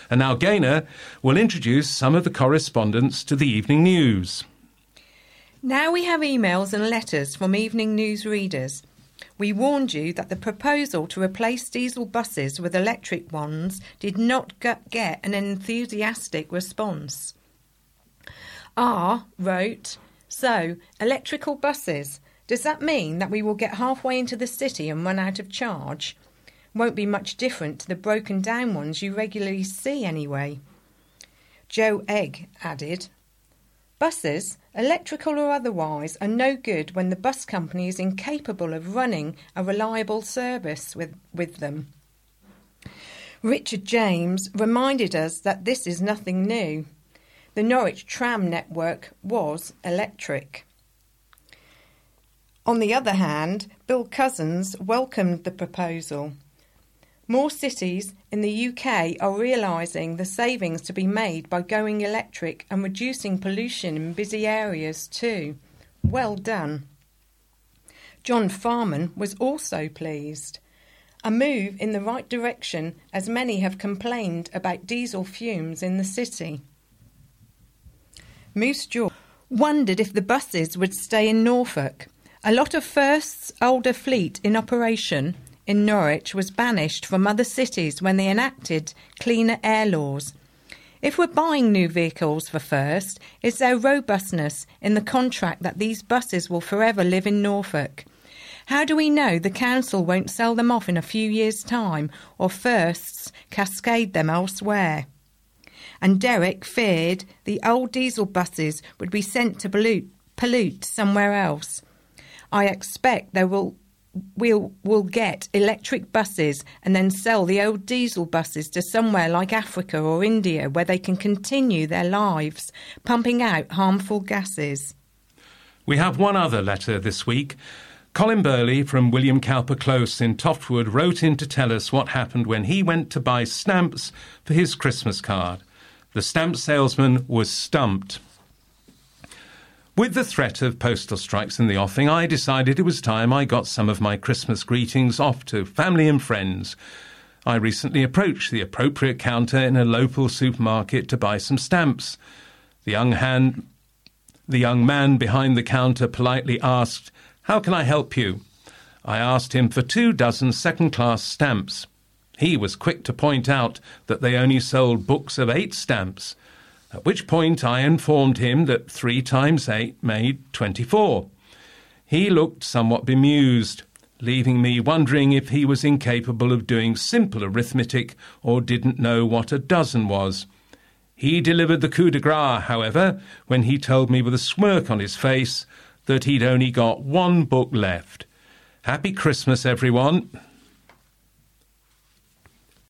And now Gaynor will introduce some of the correspondence to the evening news. Now we have emails and letters from evening news readers. We warned you that the proposal to replace diesel buses with electric ones did not get an enthusiastic response. R wrote, "So, electrical buses, does that mean that we will get halfway into the city and run out of charge? Won't be much different to the broken down ones you regularly see anyway." Joe Egg added, "Buses, electrical or otherwise, are no good when the bus company is incapable of running a reliable service with them." Richard James reminded us that this is nothing new. The Norwich tram network was electric. On the other hand, Bill Cousins welcomed the proposal. More cities in the UK are realising the savings to be made by going electric and reducing pollution in busy areas too. Well done. John Farman was also pleased. A move in the right direction, as many have complained about diesel fumes in the city. Moose Jaw wondered if the buses would stay in Norfolk. A lot of First's older fleet in operation in Norwich was banished from other cities when they enacted cleaner air laws. If we're buying new vehicles for First, is there robustness in the contract that these buses will forever live in Norfolk? How do we know the council won't sell them off in a few years' time, or Firsts cascade them elsewhere? And Derek feared the old diesel buses would be sent to pollute somewhere else. I expect we'll get electric buses and then sell the old diesel buses to somewhere like Africa or India, where they can continue their lives, pumping out harmful gases. We have one other letter this week. Colin Burley from William Cowper Close in Toftwood wrote in to tell us what happened when he went to buy stamps for his Christmas card. The stamp salesman was stumped. With the threat of postal strikes in the offing, I decided it was time I got some of my Christmas greetings off to family and friends. I recently approached the appropriate counter in a local supermarket to buy some stamps. The young man behind the counter politely asked, "How can I help you?" I asked him for 24 second-class stamps. He was quick to point out that they only sold books of 8 stamps. At which point I informed him that 3 times 8 made 24. He looked somewhat bemused, leaving me wondering if he was incapable of doing simple arithmetic or didn't know what a dozen was. He delivered the coup de grace, however, when he told me with a smirk on his face that he'd only got 1 book left. Happy Christmas, everyone.